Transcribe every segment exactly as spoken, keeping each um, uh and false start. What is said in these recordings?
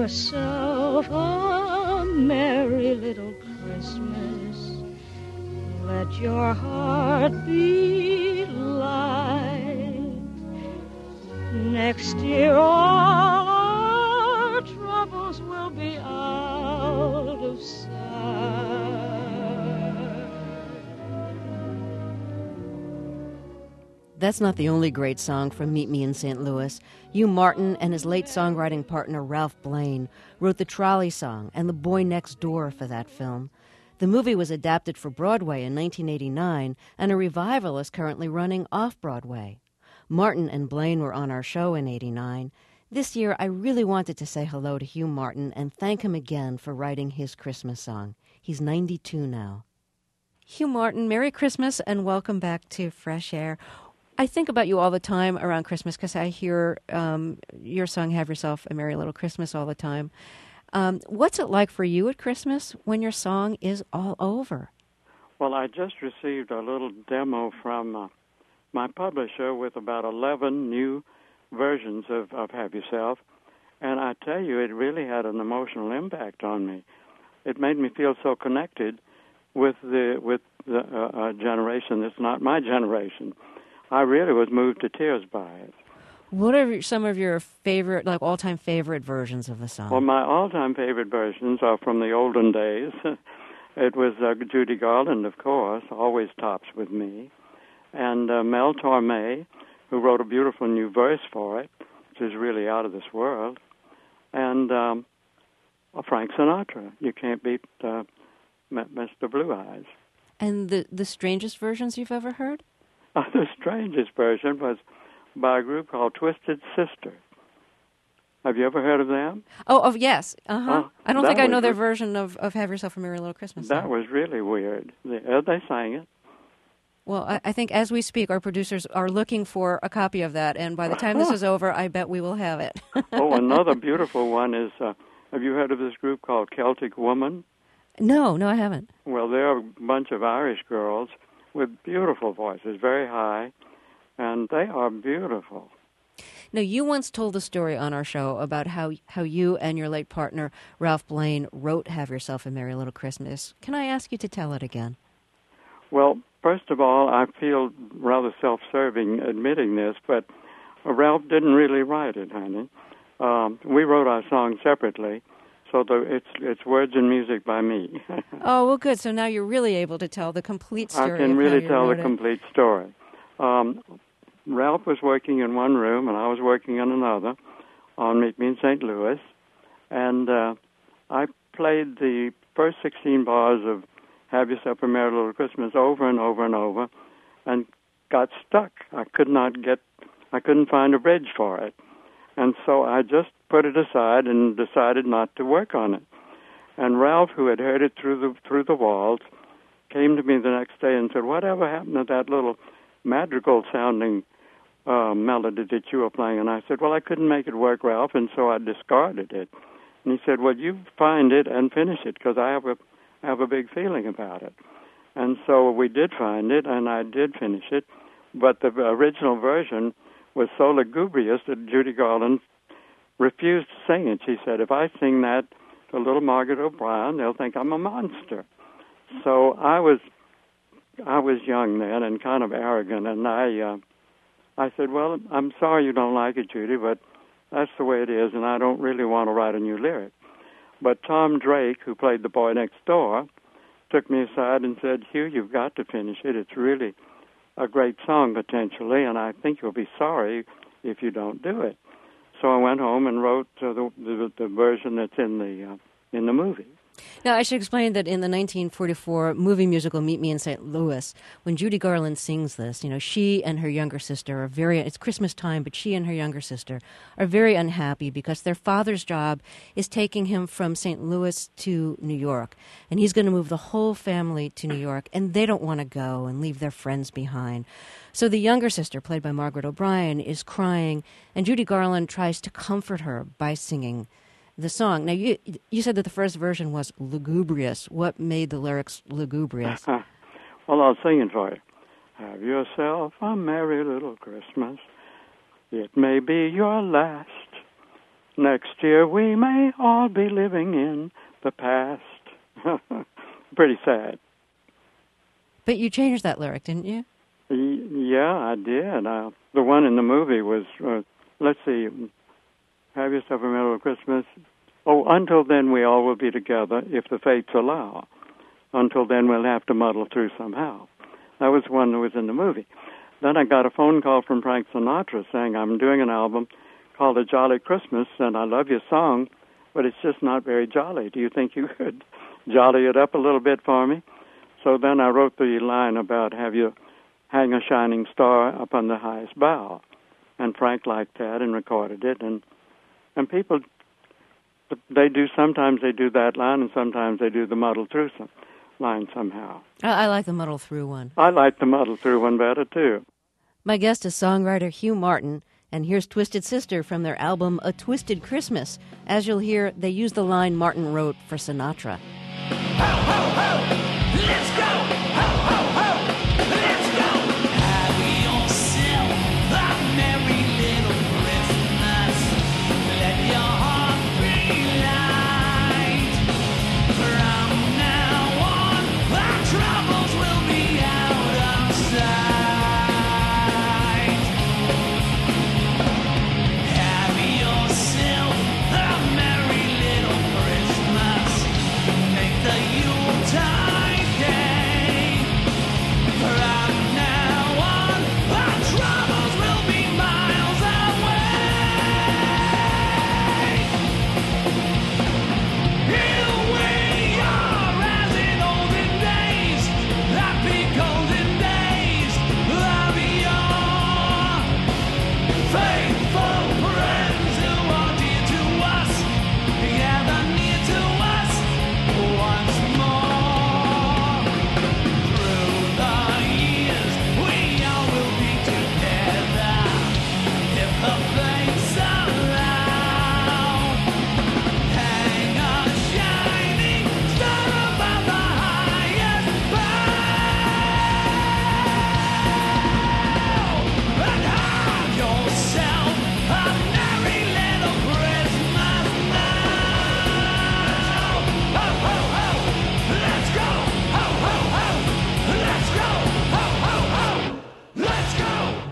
yourself a merry little Christmas. Let your heart be light. Next year all our troubles will be out of sight. That's not the only great song from Meet Me in Saint Louis. Hugh Martin and his late songwriting partner Ralph Blane wrote the Trolley Song and The Boy Next Door for that film. The movie was adapted for Broadway in nineteen eighty-nine, and a revival is currently running off-Broadway. Martin and Blane were on our show in eighty-nine. This year, I really wanted to say hello to Hugh Martin and thank him again for writing his Christmas song. He's ninety-two now. Hugh Martin, Merry Christmas and welcome back to Fresh Air. I think about you all the time around Christmas because I hear um, your song, Have Yourself a Merry Little Christmas, all the time. Um, what's it like for you at Christmas when your song is all over? Well, I just received a little demo from uh, my publisher with about eleven new versions of, of Have Yourself, and I tell you, it really had an emotional impact on me. It made me feel so connected with the with the uh, uh, generation that's not my generation. I really was moved to tears by it. What are some of your favorite, like all-time favorite versions of the song? Well, my all-time favorite versions are from the olden days. It was uh, Judy Garland, of course, always tops with me, and uh, Mel Torme, who wrote a beautiful new verse for it, which is really out of this world, and um, Frank Sinatra. You can't beat uh, Mister Blue Eyes. And the, the strangest versions you've ever heard? Uh, the strangest version was by a group called Twisted Sister. Have you ever heard of them? Oh, oh yes. Uh-huh. Uh, I don't think I know their re- version of, of Have Yourself a Merry Little Christmas. That song. was really weird. They, uh, they sang it. Well, I, I think as we speak, our producers are looking for a copy of that, and by the time this is over, I bet we will have it. Oh, another beautiful one is, uh, have you heard of this group called Celtic Woman? No, no, I haven't. Well, they're a bunch of Irish girls with beautiful voices, very high, and they are beautiful. Now, you once told a story on our show about how how you and your late partner, Ralph Blane, wrote Have Yourself a Merry Little Christmas. Can I ask you to tell it again? Well, first of all, I feel rather self-serving admitting this, but Ralph didn't really write it, honey. Um, we wrote our song separately, so the, it's it's words and music by me. Oh, well, good. So now you're really able to tell the complete story. I can of really how you tell wrote the it. complete story. Um, Ralph was working in one room, and I was working in another on Meet Me in Saint Louis, and uh, I played the first sixteen bars of Have Yourself a Merry Little Christmas over and over and over, and got stuck. I could not get, I couldn't find a bridge for it. And so I just put it aside and decided not to work on it. And Ralph, who had heard it through the through the walls, came to me the next day and said, "Whatever happened to that little madrigal-sounding uh, melody that you were playing?" And I said, "Well, I couldn't make it work, Ralph, and so I discarded it." And he said, "Well, you find it and finish it, because I have a I have a big feeling about it." And so we did find it, and I did finish it. But the original version was so lugubrious that Judy Garland refused to sing it. She said, "If I sing that to little Margaret O'Brien, they'll think I'm a monster." So I was, I was young then and kind of arrogant, and I, uh, I said, "Well, I'm sorry you don't like it, Judy, but that's the way it is, and I don't really want to write a new lyric." But Tom Drake, who played the boy next door, took me aside and said, "Hugh, you've got to finish it. It's really a great song potentially, and I think you'll be sorry if you don't do it." So I went home and wrote uh, the, the the version that's in the uh, in the movie. Now, I should explain that in the nineteen forty-four movie musical Meet Me in Saint Louis, when Judy Garland sings this, you know, she and her younger sister are very, it's Christmas time, but she and her younger sister are very unhappy because their father's job is taking him from Saint Louis to New York. And he's going to move the whole family to New York, and they don't want to go and leave their friends behind. So the younger sister, played by Margaret O'Brien, is crying, and Judy Garland tries to comfort her by singing the song. Now, you you said that the first version was lugubrious. What made the lyrics lugubrious? Well, I'll sing it for you. Have yourself a merry little Christmas. It may be your last. Next year we may all be living in the past. Pretty sad. But you changed that lyric, didn't you? Y- yeah, I did. Uh, the one in the movie was, uh, let's see, have yourself a merry Christmas. Oh, until then we all will be together if the fates allow. Until then we'll have to muddle through somehow. That was one that was in the movie. Then I got a phone call from Frank Sinatra saying, I'm doing an album called A Jolly Christmas, and I love your song, but it's just not very jolly. Do you think you could jolly it up a little bit for me? So then I wrote the line about have you hang a shining star up on the highest bough. And Frank liked that and recorded it. And and people, they do, sometimes they do that line, and sometimes they do the muddle through some line somehow. I, I like the muddle through one. I like the muddle through one better, too. My guest is songwriter Hugh Martin, and here's Twisted Sister from their album A Twisted Christmas. As you'll hear, they use the line Martin wrote for Sinatra. Ho, ho, ho! Let's go! Ho, ho, ho! Let's go! Have yourself a merry little Christmas. Let your heart be light. From now on, our troubles will be out of sight. Have yourself a merry little Christmas. Make the Yuletide gay. From now on, our troubles will be miles away. Here we are as in olden days, happy golden days of yore. Faithful friends who are dear to us, gather near to us once more. Through the years, we all will be together if the fates allow. Hang a shining star above the highest bough, and have yourself a merry little Christmas now. Ho, ho, ho! Let's go! Ho, ho, ho! Let's go! Ho, ho, ho! Let's go!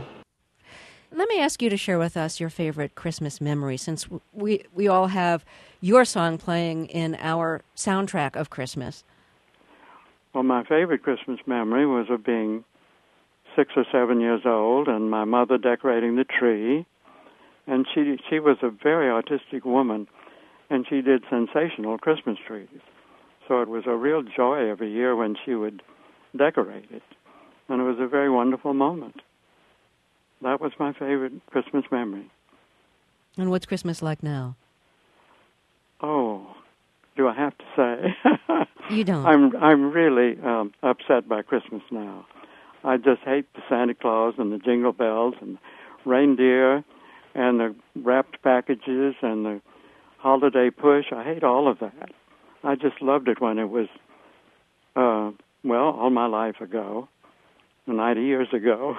Let me ask you to share with us your favorite Christmas memory, since we we all have your song playing in our soundtrack of Christmas. Well, my favorite Christmas memory was of being six or seven years old and my mother decorating the tree. And she she was a very artistic woman, and she did sensational Christmas trees. So it was a real joy every year when she would decorate it. And it was a very wonderful moment. That was my favorite Christmas memory. And what's Christmas like now? Oh, do I have to say? You don't. I'm I'm really um, upset by Christmas now. I just hate the Santa Claus and the jingle bells and reindeer and the wrapped packages and the holiday push. I hate all of that. I just loved it when it was, uh, well, all my life ago, ninety years ago.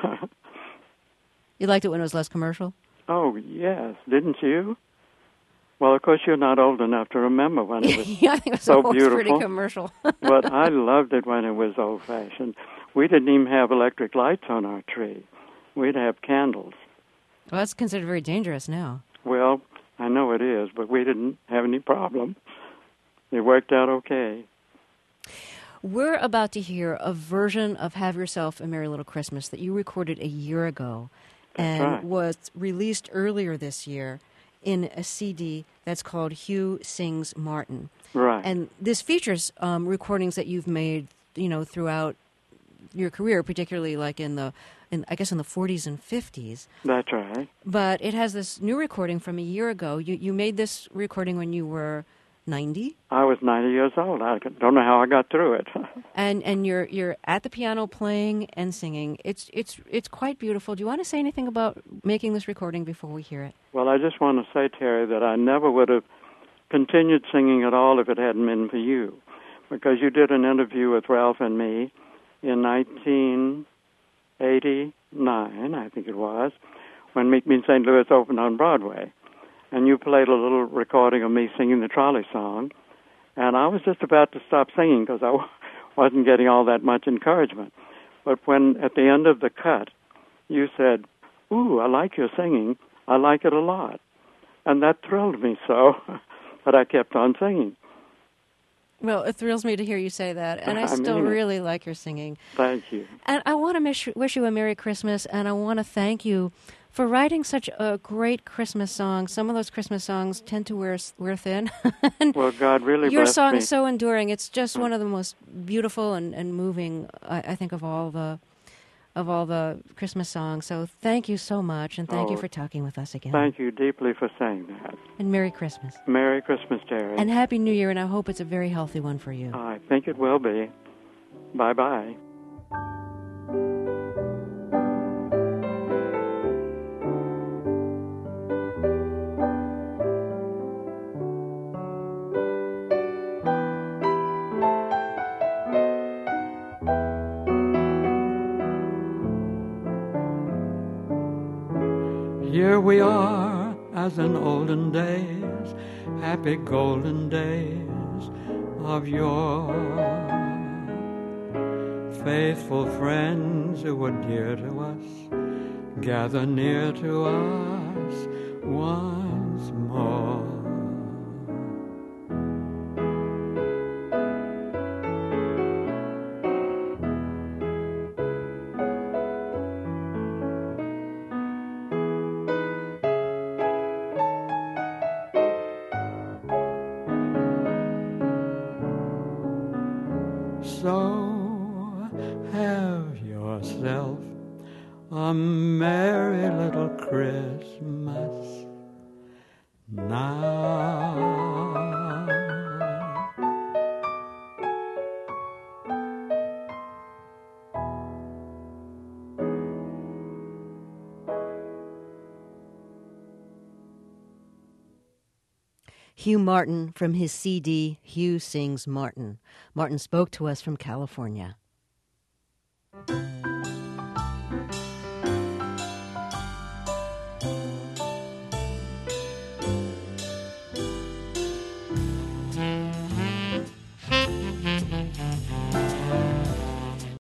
You liked it when it was less commercial? Oh, yes. Didn't you? Well, of course, you're not old enough to remember when it was Yeah, I think it was so always beautiful. pretty commercial. But I loved it when it was old-fashioned. We didn't even have electric lights on our tree. We'd have candles. Well, that's considered very dangerous now. Well, I know it is, but we didn't have any problem. It worked out okay. We're about to hear a version of Have Yourself a Merry Little Christmas that you recorded a year ago That's and right. was released earlier this year in a C D that's called Hugh Sings Martin. Right. And this features um, recordings that you've made, you know, throughout your career, particularly like in the, in, I guess in the forties and fifties. That's right. But it has this new recording from a year ago. You you made this recording when you were ninety, I was ninety years old. I don't know how I got through it. and and you're you're at the piano playing and singing. It's it's it's quite beautiful. Do you want to say anything about making this recording before we hear it? Well, I just want to say, Terry, that I never would have continued singing at all if it hadn't been for you, because you did an interview with Ralph and me in nineteen eighty-nine, I think it was, when Meet Me in Saint Louis opened on Broadway. and you played a little recording of me singing the trolley song, and I was just about to stop singing because I w- wasn't getting all that much encouragement. But when, at the end of the cut, you said, "Ooh, I like your singing. I like it a lot." And that thrilled me so that I kept on singing. Well, it thrills me to hear you say that, and I I still mean it. really like your singing. Thank you. And I want to wish, wish you a Merry Christmas, and I want to thank you for writing such a great Christmas song. Some of those Christmas songs tend to wear, wear thin. And Well, God really your blessed song me. is so enduring. It's just one of the most beautiful and, and moving, I, I think, of all the of all the Christmas songs. So thank you so much, and thank you Oh, for talking with us again. Thank you deeply for saying that. And Merry Christmas. Merry Christmas, Terry. And Happy New Year, and I hope it's a very healthy one for you. I think it will be. Bye-bye. Here we are as in olden days, happy golden days of yore. Faithful friends who were dear to us, gather near to us once more. So have yourself a merry little Christmas now. Hugh Martin from his C D, Hugh Sings Martin. Martin spoke to us from California.